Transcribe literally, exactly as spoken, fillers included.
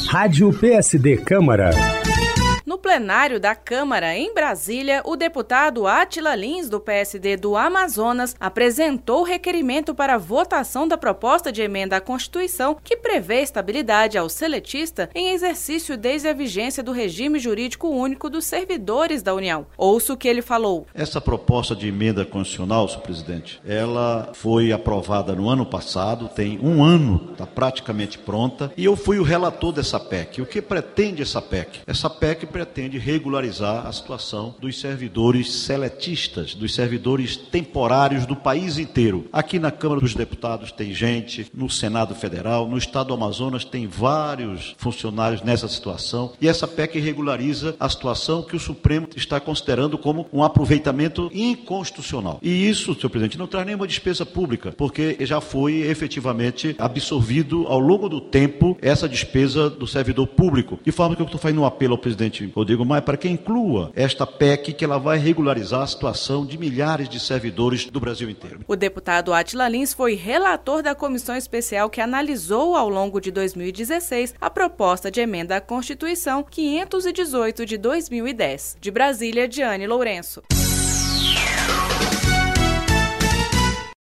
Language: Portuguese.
Rádio P S D Câmara. No plenário da Câmara, em Brasília, o deputado Átila Lins, do P S D do Amazonas, apresentou o requerimento para a votação da proposta de emenda à Constituição que prevê estabilidade ao seletista em exercício desde a vigência do regime jurídico único dos servidores da União. Ouça o que ele falou. Essa proposta de emenda constitucional, senhor presidente, ela foi aprovada no ano passado, tem um ano, está praticamente pronta, e eu fui o relator dessa P E C. O que pretende essa P E C? Essa P E C pretende regularizar a situação dos servidores seletistas, dos servidores temporários do país inteiro. Aqui na Câmara dos Deputados tem gente, no Senado Federal, no Estado do Amazonas tem vários funcionários nessa situação, e essa P E C regulariza a situação que o Supremo está considerando como um aproveitamento inconstitucional. E isso, senhor presidente, não traz nenhuma despesa pública, porque já foi efetivamente absorvido ao longo do tempo essa despesa do servidor público. De forma que eu estou fazendo um apelo ao presidente Rodrigo Maia para que inclua esta P E C, que ela vai regularizar a situação de milhares de servidores do Brasil inteiro. O deputado Átila Lins foi relator da comissão especial que analisou ao longo de dois mil e dezesseis a proposta de emenda à Constituição quinhentos e dezoito de dois mil e dez. De Brasília, Diane Lourenço.